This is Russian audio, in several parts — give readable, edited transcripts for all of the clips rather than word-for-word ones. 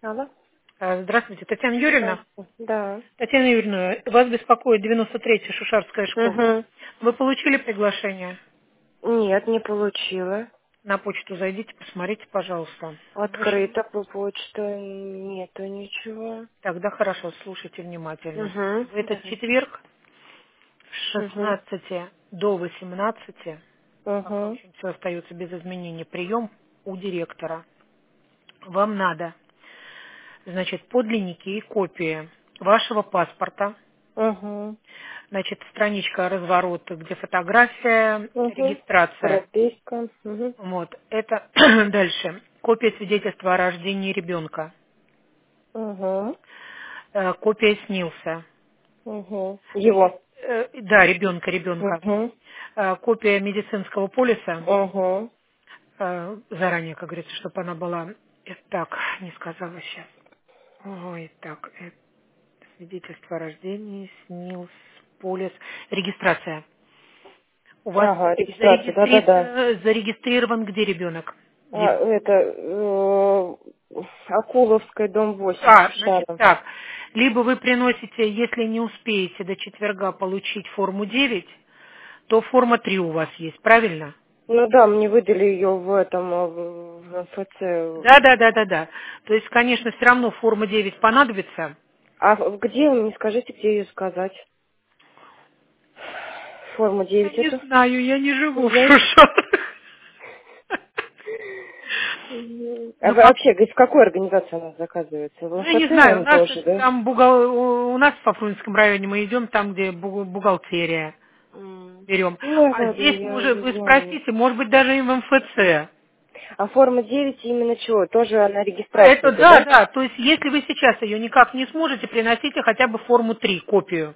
Алло. Здравствуйте, Татьяна Юрьевна. Здравствуйте. Да. Татьяна Юрьевна, вас беспокоит 93-я Шушарская школа. Угу. Вы получили приглашение? Нет, не получила. На почту зайдите, посмотрите, пожалуйста. В общем, Открыто по почту нету ничего. тогда хорошо, слушайте внимательно. Угу. В этот Давайте. четверг с Угу. 16 до 18, пока, в Угу. общем, все остается без изменений, прием у директора. Вам надо, значит, подлинники и копии вашего паспорта. Угу. Значит, страничка разворота, где фотография, Угу. регистрация. Прописка. Угу. Вот, это дальше. Копия свидетельства о рождении ребенка. Угу. Копия СНИЛСа. Угу. Значит, Его. да, ребенка. Угу. Копия медицинского полиса. Угу. Заранее, как говорится, чтобы она была. Так, не сказала сейчас. Ой, так, свидетельство о рождении, СНИЛС, полис, регистрация. У вас Ага, регистрация, да-да-да. зарегистрирован где ребенок? Это Акуловская, дом 8, Значит Шушара. так. Либо вы приносите, если не успеете до четверга получить форму 9, то форма 3 у вас есть, правильно? Ну да, мне выдали ее в этом, в МФЦ. Да. То есть, конечно, все равно форма 9 понадобится. А где, вы мне скажите, где ее сказать? Форма Я 9 не это? знаю, я не живу в Я... Шушарах. А Ну, как? вообще, в какой организации она заказывается? В Ну, я не МФЦ, знаю, у наверное, нас тоже, да? там у нас по Фрунзенском районе мы идем там, где бухгалтерия берем. Ну, А ладно, здесь я уже уже вы знаю. спросите, может быть, даже и в МФЦ. А форма 9 именно чего? Тоже она регистрация Это идет, да? да. То есть, если вы сейчас ее никак не сможете, приносите хотя бы форму 3, копию.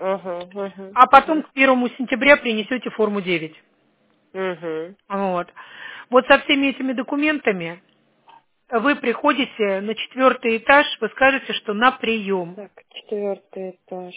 А потом Угу. к 1 сентября принесете форму 9. Угу. Вот. Вот со всеми этими документами вы приходите на 4-й этаж, вы скажете, что на прием. Так, 4 этаж.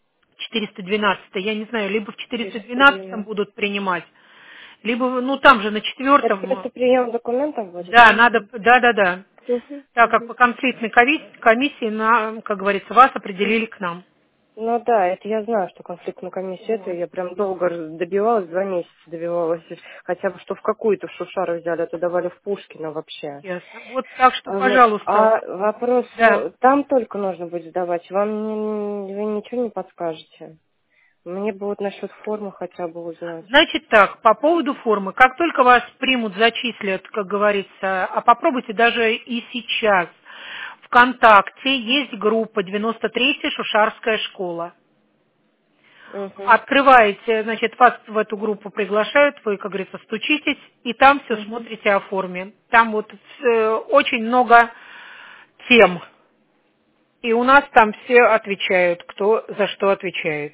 412, я не знаю, либо в 412 412. будут принимать, либо, ну там же на Это 4-м. просто прием документов будет, Да, да? надо, да. Угу. Так как Угу. по конфликтной комиссии, как говорится, вас определили к нам. Ну да, это я знаю, что конфликтную комиссию, это Вот. я прям долго добивалась, 2 месяца добивалась, хотя бы что в какую-то в Шушару взяли, это давали в Пушкино вообще. Ясно. Вот так что, Вот. пожалуйста, А вопрос, да. там только нужно будет сдавать, вы ничего не подскажете? Мне бы вот насчет формы хотя бы узнать. Значит так, по поводу формы, как только вас примут, зачислят, как говорится, а попробуйте даже и сейчас. ВКонтакте есть группа 93-я Шушарская школа. Угу. Открываете, значит, вас в эту группу приглашают, вы, как говорится, стучитесь, и там все Угу. смотрите о форме. Там вот очень много тем, и у нас там все отвечают, кто за что отвечает.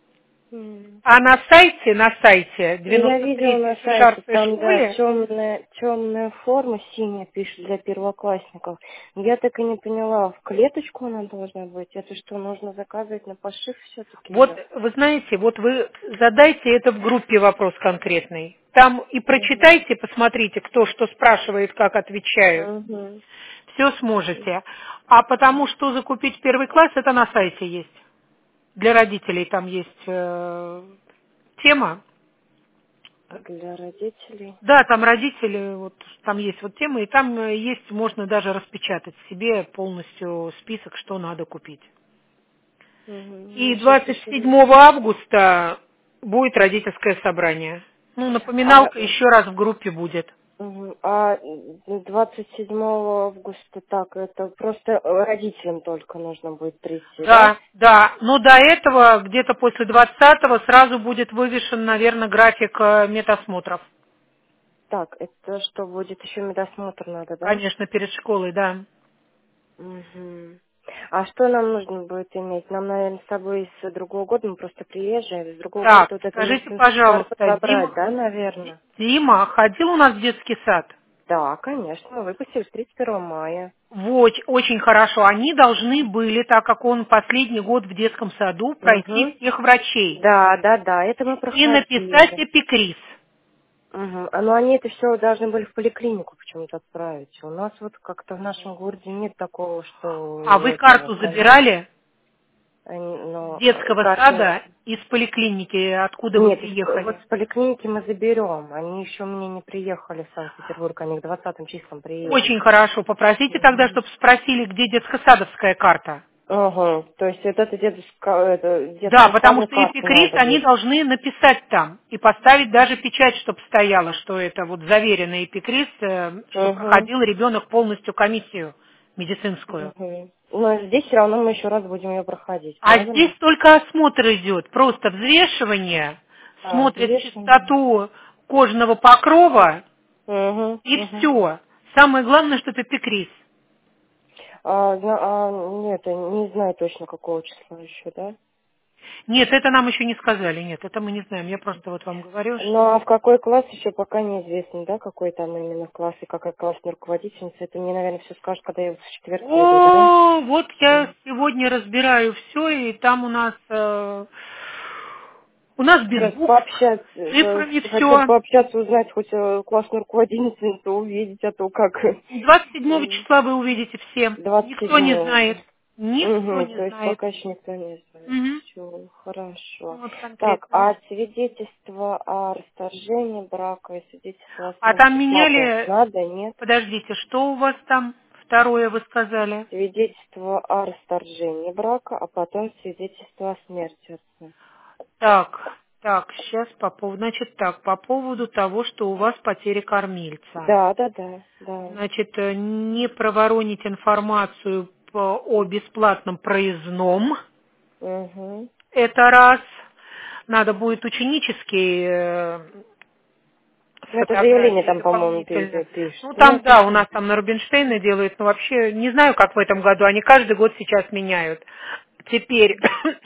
А на сайте Ну, я видела 93-й на сайте, Шушарской там, да, школе, темная форма синяя пишет для первоклассников. Я так и не поняла, в клеточку она должна быть? Это что, нужно заказывать на пошив все-таки вот ее? вы знаете, вот вы задайте это в группе вопрос конкретный. Там и Угу. прочитайте, посмотрите, кто что спрашивает, как отвечают. Угу. Все сможете. А потому что закупить первый класс, это на сайте есть. Для родителей там есть тема. Для родителей. Да, там родители, вот там есть вот тема, и там есть, можно даже распечатать себе полностью список, что надо купить. Угу. И Я сейчас еще... 27 августа будет родительское собрание. Ну, А, напоминалка еще раз в группе будет. мгм. А 27 августа, так, это просто родителям только нужно будет прийти, да? Да. Но до этого, где-то после 20-го, сразу будет вывешен, наверное, график медосмотров. Так, это что, будет еще медосмотр надо, да? Конечно, перед школой, да. Мгм. А что нам нужно будет иметь? Нам, наверное, с тобой с другого года, мы просто приезжие, с другого года Так, вот этот скажите, медицинский карту пожалуйста, забрать, да, наверное? Дима ходил у нас в детский сад? Да, конечно, мы выпустили с 31 мая. Вот, очень хорошо. Они должны были, так как он последний год в детском саду, пройти Угу. всех врачей Да, это мы и написать проходили. эпикриз. Угу. Но они это все должны были в поликлинику почему-то отправить. У нас вот как-то в нашем городе нет такого, А что вы это, карту забирали с но детского карта... сада из поликлиники, откуда вы Нет, вот приехали? с поликлиники мы заберем. Они еще мне не приехали в Санкт-Петербург, они к 20 числам приедут. Очень хорошо. Попросите тогда, Угу. чтобы спросили, где детско-садовская карта. Ага, то есть вот это Да, детская потому садная что карта эпикриз надо они будет. должны написать там и поставить даже печать, чтобы стояла, что это вот заверенный эпикриз, что Угу. проходил ребенок полностью комиссию медицинскую. Угу. Но здесь все равно мы еще раз будем ее проходить, А здесь правильно? только осмотр идет, просто взвешивание, А, смотрят взвешивание. чистоту кожного покрова Угу, и угу. все. Самое главное, что это эпикриз. Нет, я не знаю точно какого числа еще, да? Нет, это нам еще не сказали, нет, это мы не знаем. Я просто вот вам говорю, Ну, что... а в какой класс еще пока неизвестно, да, какой там именно класс и какая классная руководительница. Это мне, наверное, все скажут, когда я в четверг приду, да? О, вот я М. сегодня разбираю все, и там у нас без Просто букв, пообщаться, цифрами хотел все. пообщаться, узнать хоть классную руководительницу, увидеть, а то как 27 числа вы увидите все. Никто не 27-го. знает. Никто Угу, не то есть знает. пока еще никто не знает. Мгм. Все, хорошо. Вот Так, конкретно. а свидетельство о расторжении брака и свидетельство о А там смерти папы меняли, надо, нет? подождите, что у вас там второе вы сказали? Свидетельство о расторжении брака, а потом свидетельство о смерти отца. Так, сейчас значит так, по поводу того, что у вас потеря кормильца. Да, да, да, да. Значит, не проворонить информацию о бесплатном проездном, Угу. это раз. Надо будет ученический Ну, это заявление фотографии там, по-моему, дополнительно. пишет. Ну, там, Нет да, у еще? нас там на Рубинштейна делают, но вообще не знаю, как в этом году. Они каждый год сейчас меняют. Теперь,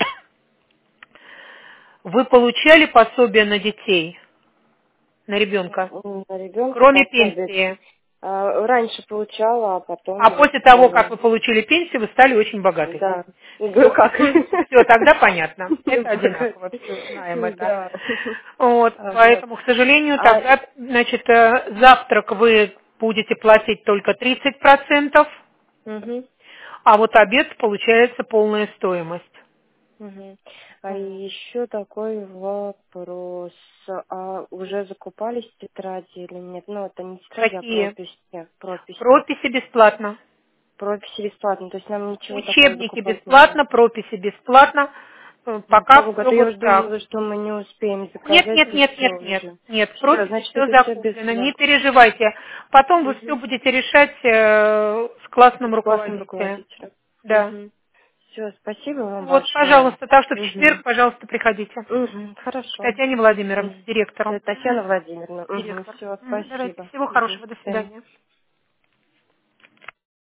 вы получали пособие на детей, на ребенка, На ребенка кроме пособие. пенсии? Раньше получала, а А потом вот... после того, как вы получили пенсию, вы стали очень богатой. Да. Все, Как? все, тогда понятно. Это одинаково, Богатый. все знаем это. Да. Вот, Ага. поэтому, к сожалению, А, тогда, значит, завтрак вы будете платить только 30%, мгм, а вот обед получается полная стоимость. мгм. А Вот. еще такой вопрос. А уже закупались тетради или нет? Ну, это не тетради, а Какие? прописи. Прописи. Прописи бесплатно. Прописи бесплатно. То есть нам ничего такого Учебники закупать не надо. бесплатно, прописи бесплатно. Пока Слава все Богу, я вот уже так. думала, что мы не успеем Нет, заказать, нет, и нет, все нет, нет, уже. нет, в Все, прописи значит, все это все закуплено, не бесплатно. переживайте. Потом вы все Угу. будете решать с классным С классным руководителем. руководителем. Да. Угу. Все, спасибо вам Вот, большое. пожалуйста, так что в Угу. четверг, пожалуйста, приходите. Угу. К Хорошо. Татьяне Владимировне, директору. Татьяна Владимировна. Угу. Директор. Все, Давайте, спасибо. всего Угу. хорошего, до До свидания. свидания.